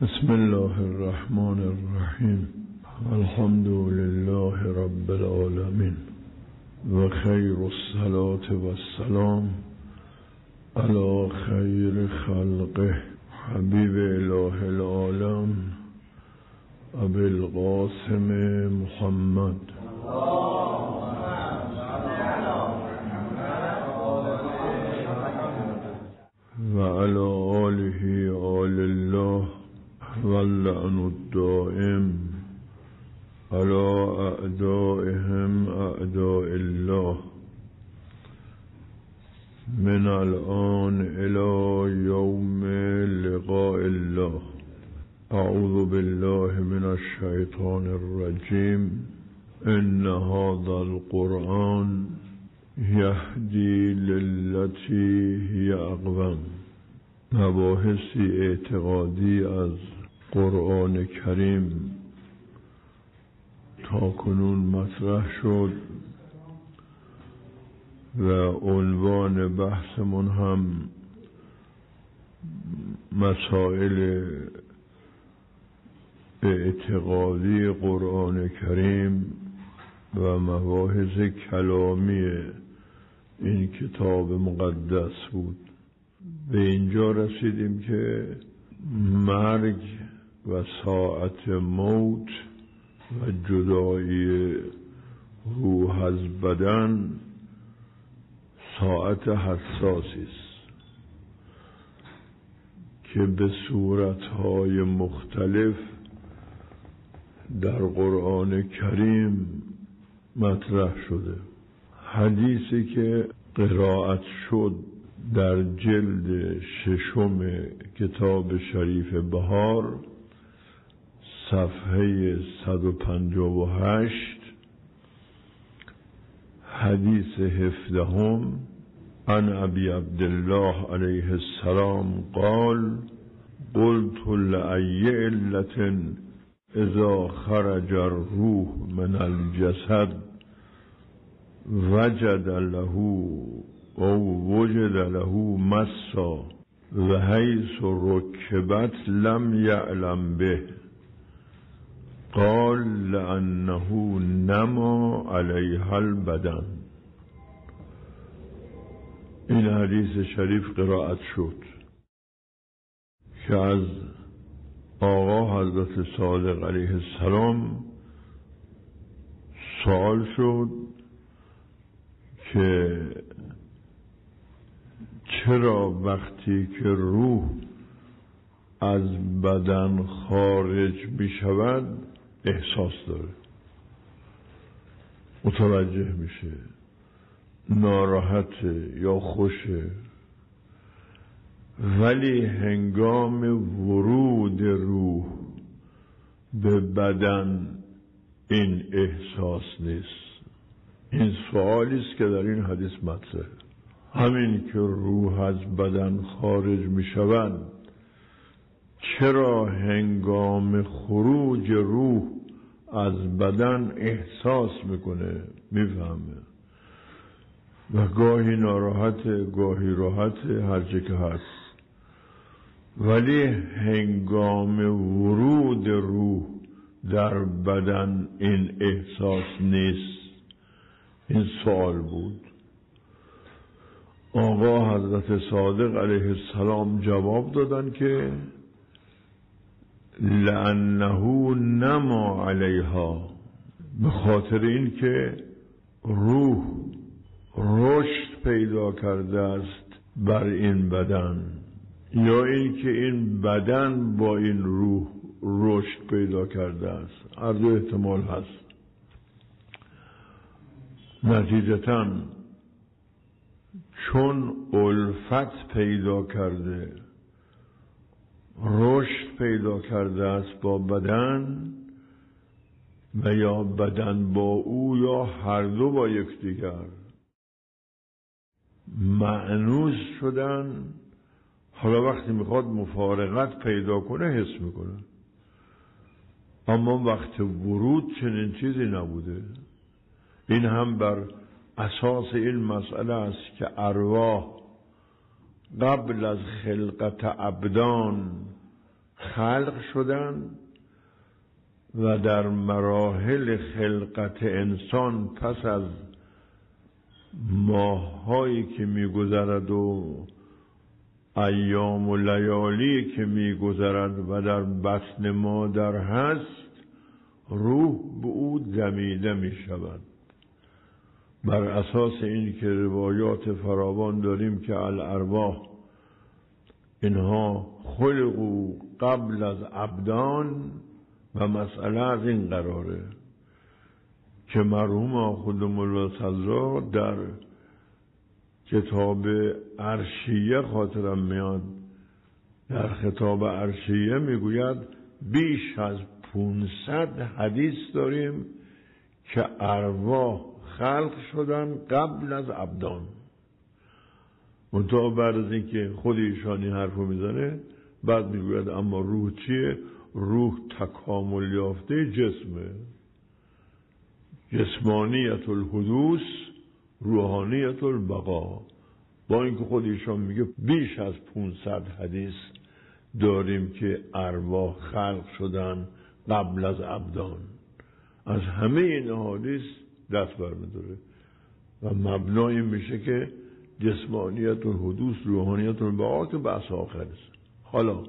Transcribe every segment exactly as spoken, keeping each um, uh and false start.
بسم الله الرحمن الرحیم. الحمد لله رب العالمین و خیر الصلاة و السلام علی خیر خلقه حبیب اله العالم ابی القاسم محمد و علی آله آل الله واللعن الدائم على اعدائهم اعداء الله من الآن الى یوم لقاء الله. اعوذ بالله من الشیطان الرجیم. ان هذا القرآن یهدی للتی هی اقوم. مباحثی اعتقادی از قرآن کریم تا کنون مطرح شد و عنوان بحثمون هم مسائل اعتقادی قرآن کریم و مباحث کلامی این کتاب مقدس بود. به اینجا رسیدیم که مرگ و ساعت موت و جدایی روح از بدن ساعت حساسی است که به صورتهای مختلف در قرآن کریم مطرح شده. حدیثی که قرائت شد در جلد ششم کتاب شریف بهار صفحه صد و پنجاه و هشت، حدیث هفدهم، عن ابی عبدالله علیه السلام قال قلت لأی علة اذا خرج الروح من الجسد وجد له او وجد له مسا و حیث رکبت لم یعلم به قال لأنه نما علیها البدن. این حدیث شریف قرائت شد که از آقا حضرت صادق علیه السلام سوال شد که چرا وقتی که روح از بدن خارج می شود احساس داره، متوجه میشه، ناراحت یا خوشه، ولی هنگام ورود روح به بدن این احساس نیست. این سوالی است که در این حدیث مطرحه. همین که روح از بدن خارج می شود، چرا هنگام خروج روح از بدن احساس میکنه، میفهمه و گاهی ناراحت، گاهی راحت، هرچه که هست، ولی هنگام ورود روح در بدن این احساس نیست. این سوال بود. آقا حضرت صادق علیه السلام جواب دادن که لأنه نما علیها، به خاطر این که روح رشد پیدا کرده است بر این بدن، یا این که این بدن با این روح رشد پیدا کرده است. هر دو احتمال هست. نتیجتاً چون الفت پیدا کرده، رشد پیدا کرده است با بدن و یا بدن با او یا هر دو با یکدیگر مأنوس شدن، حالا وقتی میخواد مفارقت پیدا کنه حس میکنه. اما وقت ورود چنین چیزی نبوده. این هم بر اساس این مسئله است که ارواح قبل از خلقت ابدان خلق شدن و در مراحل خلقت انسان پس از ماهایی که میگذرد و ایام و لیالی که میگذرد و در بطن مادر هست، روح به او دمیده میشود. بر اساس این که روایات فراوان داریم که الارواح اینها خلقوا قبل از ابدان و مسئله از این قراره که مرحوم خودم الله صدرا در کتاب عرشیه خاطرم میاد، در خطاب عرشیه میگوید بیش از پانصد حدیث داریم که ارواح خلق شدن قبل از ابدان. منتها بعد از این که خود ایشانی حرفو میزنه بعد میگوید اما روح چیه؟ روح تکامل یافته جسمه، جسمانیت الحدوث روحانیت البقا. با اینکه خود ایشان میگه بیش از پانصد حدیث داریم که ارواح خلق شدن قبل از ابدان. از همه این حدیث دست برمی‌داره و مبنای میشه که جسمانیت الحدوث روحانیت البقا که بحث آخر است. حالا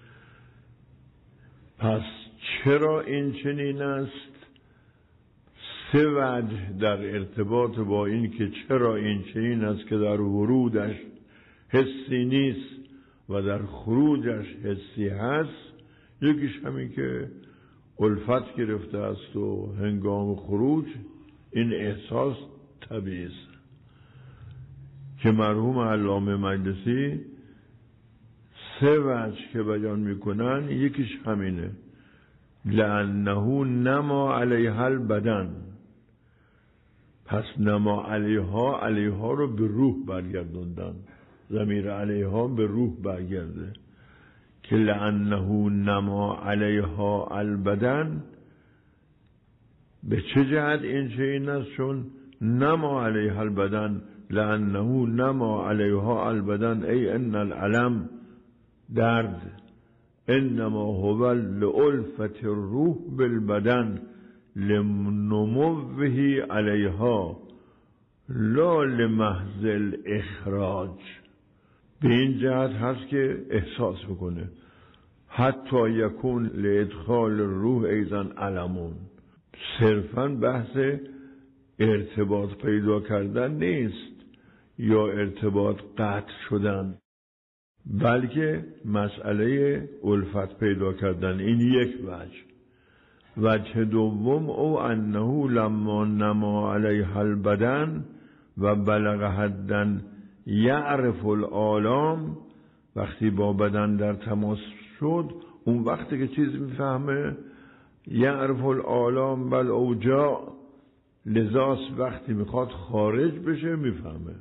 پس چرا این چنین است؟ سه وجه در ارتباط با این که چرا این چنین است که در ورودش حسی نیست و در خروجش حسی هست. یکیش همین که الفت گرفته است و هنگام خروج این احساس طبیعی است که مرحوم علامه مجلسی سه وجه که بیان میکنن. یکیش همینه لأنه نما علیها البدن، پس نما علیها، علیها رو به روح برگردوندن، ضمیر علیها به روح برگرده که لأنه نما علیها البدن. به چه جهت این چه این است؟ چون نما علیها البدن لأنه نما علیها البدن ای ان العلم درد انما هو لألفت الروح بالبدن لنموه علیها لا لمحض الاخراج. به این جهت هست که احساس بکنه حتی یکون لادخال الروح ایضا علمون. صرفا بحث ارتباط پیدا کردن نیست یا ارتباط قطع شدن، بلکه مسئله الفت پیدا کردن. این یک وجه. وجه دوم او انه لما نما علیها البدن و بلغ حدن یعرف العالم، وقتی با بدن در تماس شد اون وقتی که چیز میفهمه یعرف العالم بل اوجاع، لذاس وقتی میخواد خارج بشه میفهمه.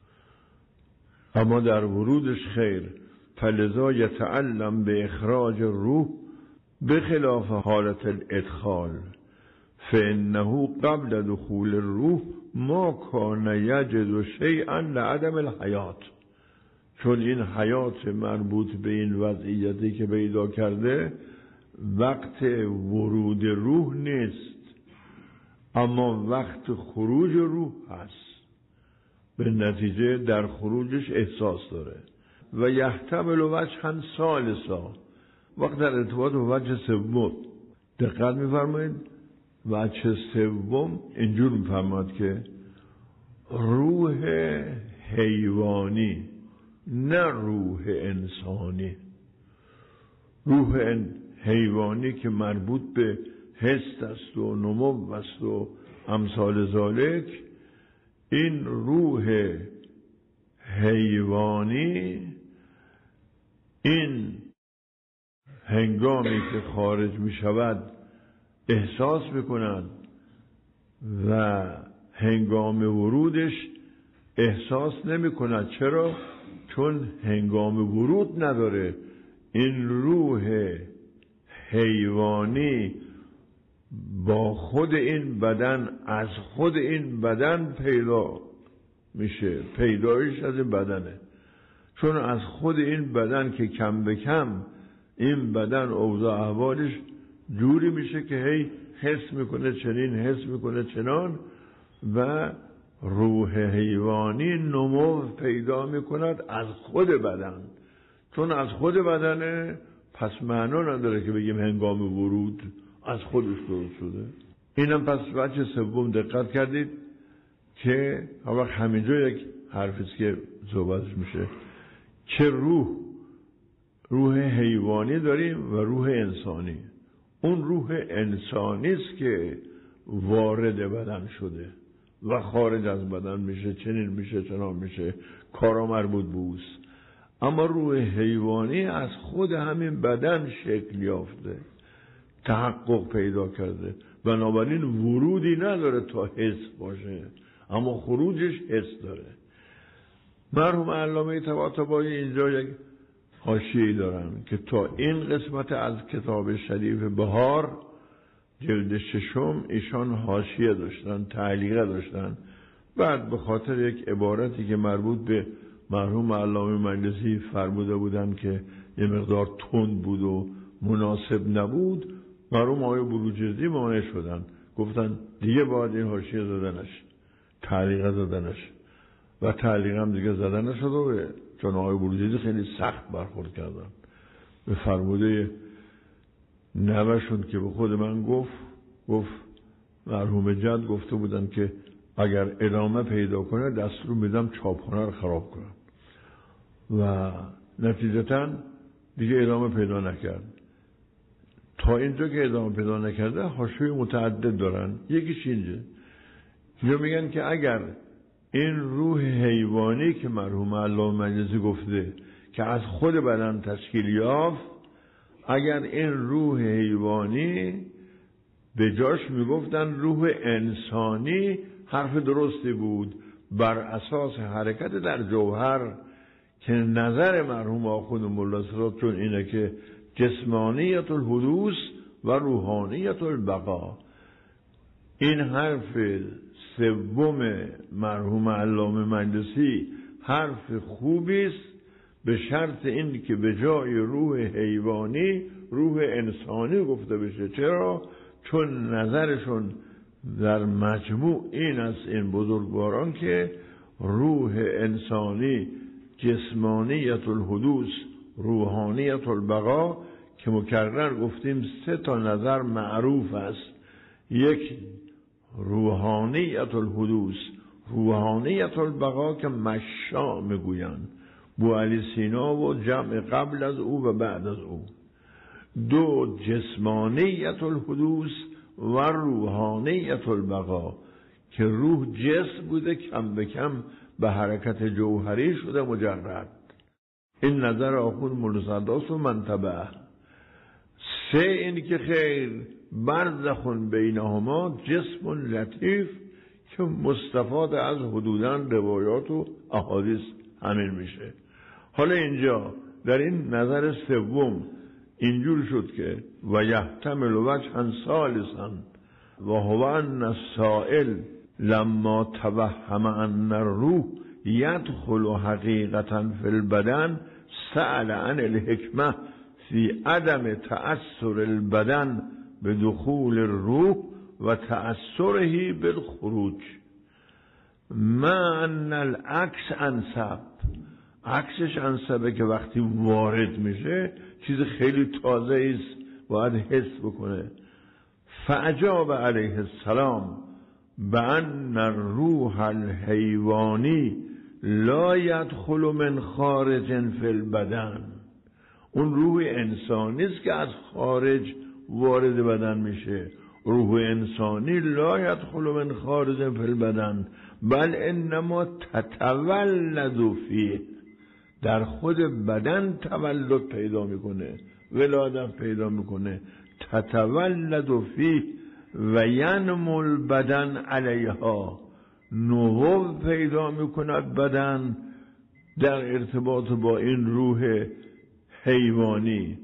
اما در ورودش خیر، فلذا یتعلم به اخراج روح بخلاف حالت الادخال فانه قبل دخول الروح ما کان یجد شیئا لعدم الحیات. چون این حیات مربوط به این وضعیتی که پیدا کرده وقت ورود روح نیست، اما وقت خروج روح هست. به نتیجه در خروجش احساس داره. و یحتمل وجها ثالثا، وقت در ارتباط با وجه سوم دقت می‌فرمایید. وجه سوم اینجور می‌فرماد که روح حیوانی نه روح انسانی. روح حیوانی که مربوط به حس است و نمو است و امثال ذالک، این روح حیوانی این هنگامی که خارج می شود احساس میکند و هنگام ورودش احساس نمی کند. چرا؟ چون هنگام ورود نداره. این روح حیوانی با خود این بدن از خود این بدن پیدا میشه، پیدایش از این بدنه. چون از خود این بدن که کم به کم این بدن اوضاع احوالش جوری میشه که هی حس میکنه چنین، حس میکنه چنان، و روح حیوانی نمو پیدا میکند از خود بدن. چون از خود بدنه، پس معنا نداره که بگیم هنگام ورود از خودش درست شده. اینم پس بچه سوم دقت کردید که وقت همینجا یک حرفیست که صحبتش میشه که روح روح حیوانی داریم و روح انسانی. اون روح انسانی است که وارد بدن شده و خارج از بدن میشه، چنین میشه، چنان میشه، کارا مربوط به اوست. اما روح حیوانی از خود همین بدن شکل یافته، تحقق پیدا کرده، بنابراین ورودی نداره تا حس باشه، اما خروجش حس داره. مرحوم علامه طباطبایی اینجا یک حاشیه‌ای دارن که تا این قسمت از کتاب شریف بهار جلد ششم ایشان حاشیه داشتن، تعلیقه داشتن. بعد به خاطر یک عبارتی که مربوط به مرحوم علامه مجلسی فرموده بودن که یه مقدار تند بود و مناسب نبود، مرحوم آقای بروجردی مانع شدن، گفتن دیگه باید این حاشیه زدنش، تعلیقه زدنش، و تعلیقه هم دیگه زدن نشد. و چون آقای بروجردی خیلی سخت برخورد کردن به فرموده نوشون که به خود من گفت گفت مرحوم جد گفته بودن که اگر ادامه پیدا کنه دستور میدم چاپخانه رو خراب کنم، و نتیجتاً دیگه ادامه پیدا نکرد. تا اینجا که ادامه پیدا نکرده حاشیه متعدد دارن. یکیش اینجا اینجا میگن که اگر این روح حیوانی که مرحوم علامه مجلسی گفته که از خود بدن تشکیل یافت، اگر این روح حیوانی به جاش میگفتن روح انسانی، حرف درستی بود بر اساس حرکت در جوهر که نظر مرحوم آخوند ملا صدرات چون اینه که جسمانیت الحدوث و روحانیت البقا. این حرف سوم مرحوم علامه مجلسی حرف خوبی است، به شرط این که به جای روح حیوانی روح انسانی گفته بشه. چرا؟ چون نظرشون در مجموع این است، این بزرگواران، که روح انسانی جسمانیت الحدوث روحانیت البقا که مکرر گفتیم سه تا نظر معروف است. یک روحانیت الحدوث روحانیت البقا که مشا میگویند، بو علی سینا و جمع قبل از او و بعد از او. دو جسمانیت الحدوث و روحانیت البقا که روح جسم بوده کم به کم به حرکت جوهری شده مجرد. این نظر آخوند ملا صدرات و منتبه. سه این که خیر برزخون بینهما جسم لطیف که مستفاد از حدودن روایات و احادیث همین میشه. حالا اینجا در این نظر سوم اینجور شد که و یحتمل وجها ثالثا و هو ان السائل لما توهم ان الروح يدخل حقیقتا فی البدن سأل عن الحکمه فی عدم تأثر البدن بدخول الروح و تأثره بالخروج، ما ان العکس انسب. عکسش انسبه که وقتی وارد میشه چیز خیلی تازه است، باید حس بکنه. فاجاب علیه السلام بأن الروح الحیوانی لا يدخل من خارج فی البدن. اون روح انسانی است که از خارج وارد بدن میشه. روح انسانی لا يدخل من خارج فی البدن بل انما تتولد فیه، در خود بدن تولد پیدا میکنه، ولادت پیدا میکنه. تتولد فیه و ینمو البدن علیها، نمو پیدا میکند بدن در ارتباط با این روح حیوانی.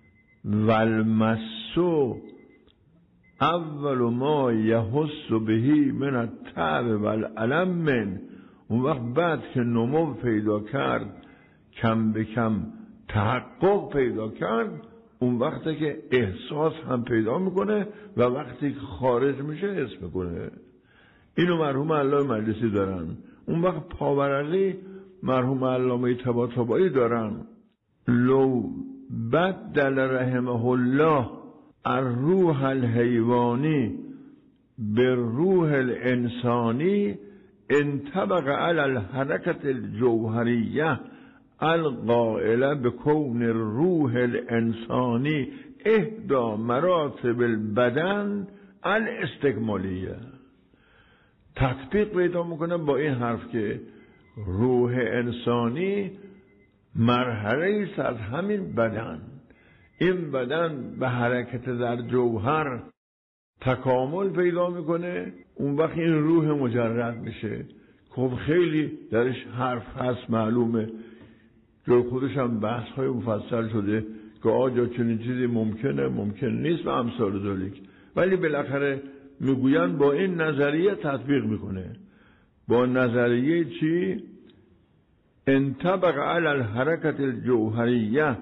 والمسو اول ما یحس بهی من التعب والالم من. اون وقت بعد که نمو پیدا کرد، کم به کم تحقق پیدا کرد، اون وقتی که احساس هم پیدا میکنه و وقتی که خارج میشه حس میکنه. اینو مرحوم علامه مجلسی دارن. اون وقت پاورقی مرحوم علامه طباطبایی دارن. لو بدل رحمه الله الروح الحیوانی به روح الانسانی انطبق علی الحرکت الجوهریه القائله به کون روح الانسانی احدى مراتب البدن الاستکمالیه. تطبیق پیدا میکنه با این حرف که روح انسانی مرحله ایست از همین بدن. این بدن به حرکت در جوهر تکامل پیدا میکنه، اون وقت این روح مجرد میشه. خب خیلی درش حرف هست معلومه، جای خودش هم بحث های مفصل شده که آجا چنین چیزی ممکنه ممکن نیست و امثال ذالک، ولی بالاخره میگوین با این نظریه تطبیق میکنه. با نظریه چی؟ انطبق علی الحرکت الجوهریه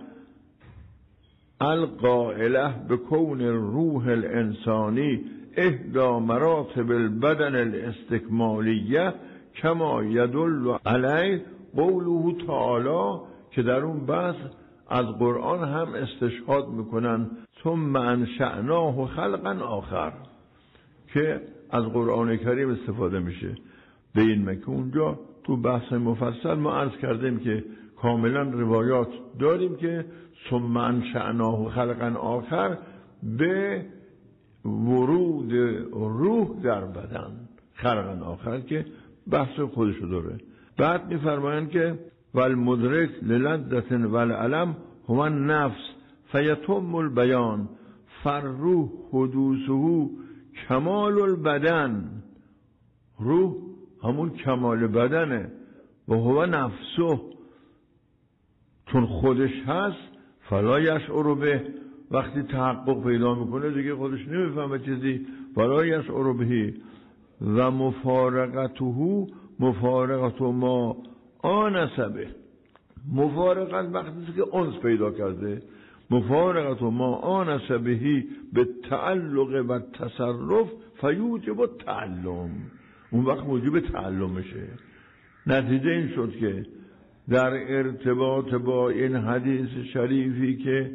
القائله به کون روح الانسانی احدى مراتب البدن الاستکمالیه کما یدل علیه قوله تعالی، که در اون بحث از قرآن هم استشهاد میکنن ثم انشأناه خلقا آخر، که از قرآن کریم استفاده میشه. به این مکه اونجا تو بحث مفصل ما عرض کردیم که کاملا روایات داریم که ثم انشأناه خلقا آخر به ورود روح در بدن خلقا آخر که بحث خودشو داره. بعد میفرمایند که والمدرک للذت والعلم هو النفس فیتم البیان فالروح حدوثه کمال البدن. روح همون کمال بدنه و هو نفسه، چون خودش هست فلا یشعر به، وقتی تحقق پیدا میکنه دیگه خودش نمیفهمه چیزی. فلا یشعر به و مفارقته مفارقت ما آنس به. مفارقت وقتی که انس پیدا کرده، مفارقت ما آنس بهی به تعلق و تصرف فیوجب التعلم، اون وقت موجب تعلم میشه. نتیجه این شد که در ارتباط با این حدیث شریفی که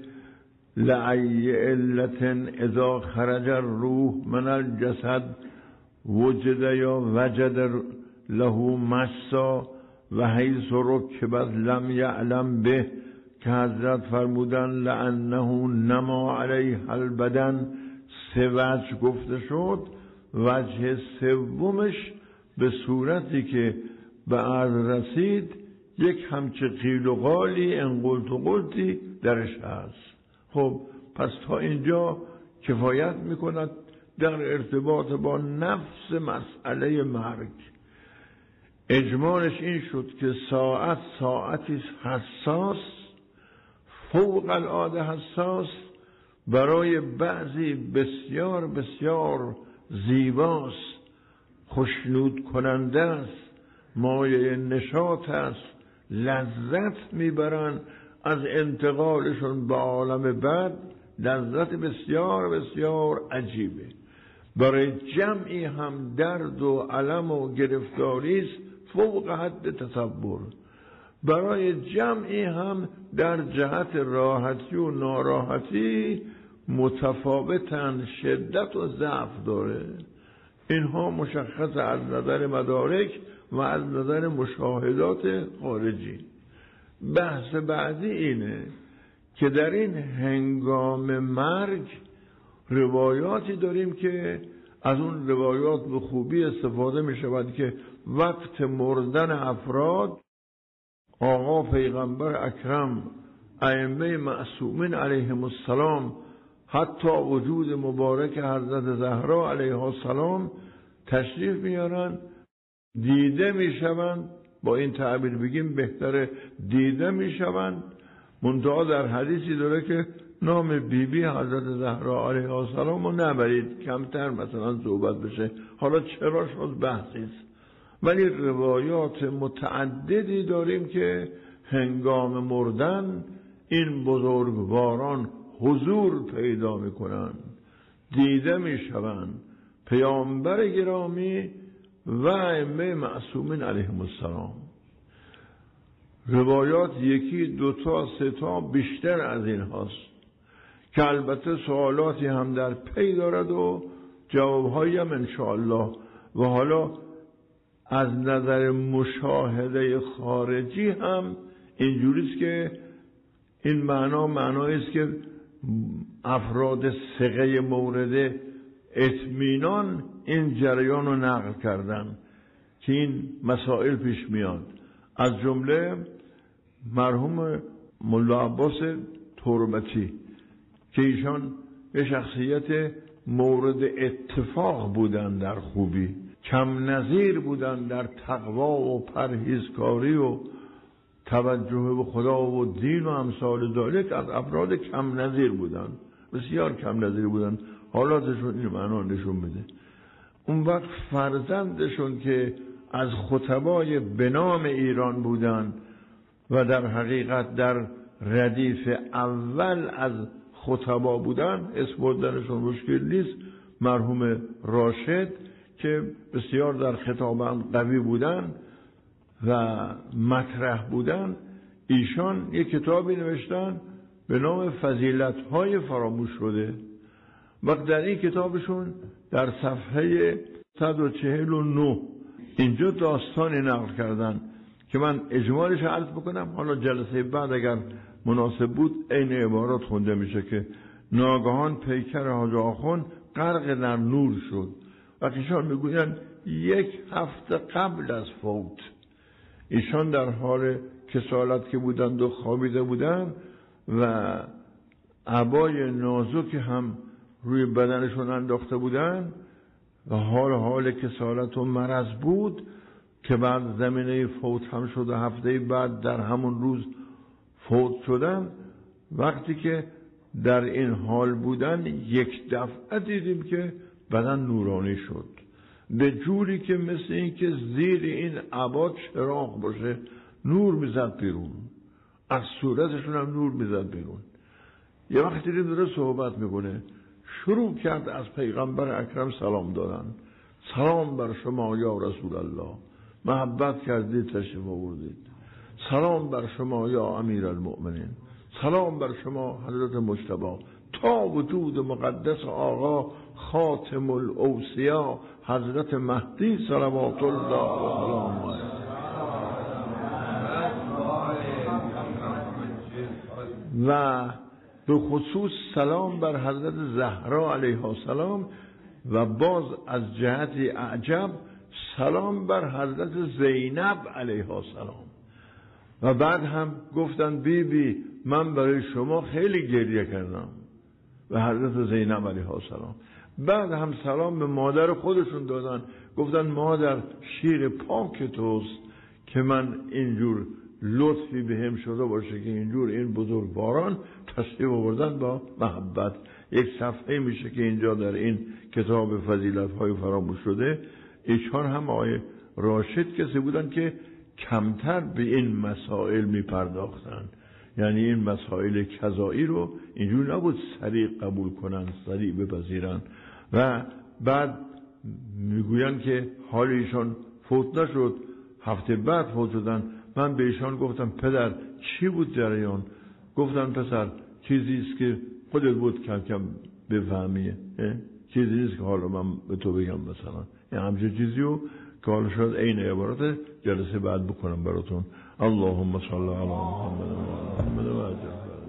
لعی علت اذا خرج الروح من الجسد وجد یا وجد له مسا و حیث رکبت لم یعلم به، که حضرت فرمودن لانه نما علیه البدن. سه وجه گفته شد. وجه سومش به صورتی که به عرض رسید یک همچه قیل و قالی انقلت و قلتی درش هست. خب پس تا اینجا کفایت میکند در ارتباط با نفس مسئله مرگ. اجمالش این شد که ساعت ساعتی حساس، فوق العاده حساس، برای بعضی بسیار بسیار زیباست، خوشنود کننده است، مایه نشاط است، لذت میبرن از انتقالشون به عالم بعد، لذت بسیار بسیار عجیبه. برای جمعی هم درد و علم و گرفتاری است فوق حد تصور. برای جمعی هم در جهت راحتی و ناراحتی متفاوتن، شدت و ضعف داره. اینها مشخص از نظر مدارک و از نظر مشاهدات خارجی. بحث بعدی اینه که در این هنگام مرگ روایاتی داریم که از اون روایات به خوبی استفاده می شود که وقت مردن افراد آقا پیغمبر اکرم، ائمه معصومین علیهم السلام، حتی وجود مبارک حضرت زهرا علیها السلام تشریف میارن، دیده میشوند. با این تعبیر بگیم بهتره، دیده میشوند. منتها در حدیثی داره که نام بی بی حضرت زهرا علیها السلام رو نبرید، کمتر مثلا صحبت بشه. حالا چرا شد بحثیست، ولی روایات متعددی داریم که هنگام مردن این بزرگواران حضور پیدا میکنند، دیده میشوند پیامبر گرامی و ائمه معصومین علیهم السلام. روایات یکی دوتا سه تا بیشتر از این هاست که البته سوالاتی هم در پی دارد و جوابهایی هم انشاءالله. و حالا از نظر مشاهده خارجی هم اینجوریست که این معنا معنایی است که افراد ثقه مورد اطمینان این جریان رو نقل کردن که این مسائل پیش میاد. از جمله مرحوم ملا عباس تربتی که ایشان یه شخصیت مورد اتفاق بودن در خوبی، کم نظیر بودن در تقوا و پرهیزکاری و توجه به خدا و دین و امثال ذالک، از افراد کم نظیر بودن، بسیار کم نظیر بودن. حالاتشون این معنا نشون میده. اون وقت فرزندشون که از خطبای بنام ایران بودن و در حقیقت در ردیف اول از خطبا بودن، اسم بردنشون مشکل نیست، مرحوم راشد که بسیار در خطابان قوی بودن و مطرح بودن، ایشان یک کتابی نوشتن به نام فضیلت‌های فراموش شده. وقت در این کتابشون در صفحه صد و چهل و نه اینجا داستانی نقل کردن که من اجمالش عرض بکنم، حالا جلسه بعد اگر مناسب بود این عبارات خونده میشه که ناگهان پیکر حاج آخوند غرق در نور شد. و ایشان میگویند یک هفته قبل از فوت ایشان در حال کسالت که بودند و خوابیده بودند و عبای نازک هم روی بدنشون انداخته بودند و حال حال کسالت و مرض بود که بعد زمینه فوت هم شد و هفته بعد در همون روز فوت شدن. وقتی که در این حال بودن یک دفعه دیدیم که بدن نورانی شد، به جوری که مثل این که زیر این عبا چراغ باشه نور میزد بیرون، از صورتشون هم نور میزد بیرون. یه وقتی دیدیم داره صحبت میکنه، شروع کرد از پیغمبر اکرم سلام دادن. سلام بر شما یا رسول الله، محبت کردید تشریف آوردید. سلام بر شما یا امیر المؤمنین، سلام بر شما حضرت مجتبی، تا وجود مقدس آقا خاتم الاوصیا حضرت مهدی صلوات الله و سلام علیه. و به خصوص سلام بر حضرت زهرا علیها السلام و باز از جهتی اعجب سلام بر حضرت زینب علیها السلام. و بعد هم گفتن بی بی من برای شما خیلی گریه کردم و حضرت زینب علیها السلام. بعد هم سلام به مادر خودشون دادن، گفتن مادر شیر پاک توست که من اینجور لطفی به هم شده باشه که اینجور این بزرگواران تشریف آوردن با محبت. یک صفحه میشه که اینجا در این کتاب فضیلت های فراموش شده. ایشان هم آقای راشد کسی بودن که کمتر به این مسائل میپرداختن، یعنی این مسائل کذایی رو اینجور نبود سریع قبول کنن، سریع بپذیرن. و بعد میگوین که حال ایشان فوت نشد، هفته بعد فوت شدن. من به ایشان گفتم پدر چی بود جریان؟ گفتن پسر چیزیست که خودت بود کم کم بفهمیه، چیزی نیست که حالا من به تو بگم مثلا. یه همچه چیزیو که حالا شاید این عبارت جلسه بعد بکنم براتون. اللهم صل علی محمد و محمد و عجل.